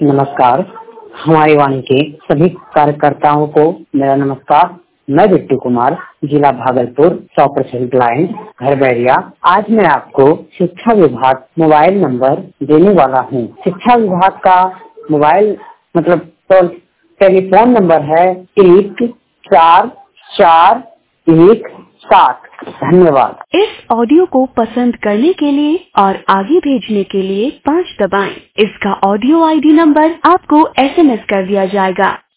नमस्कार। हमारी वाणी के सभी कार्यकर्ताओं को मेरा नमस्कार। मैं बिट्टू कुमार, जिला भागलपुर, 100% ब्लाइंड, घर बैरिया। आज मैं आपको शिक्षा विभाग मोबाइल नंबर देने वाला हूँ। शिक्षा विभाग का मोबाइल तो टेलीफोन नंबर है 1441। धन्यवाद। इस ऑडियो को पसंद करने के लिए और आगे भेजने के लिए 5 दबाएं। इसका ऑडियो ID नंबर आपको SMS कर दिया जाएगा।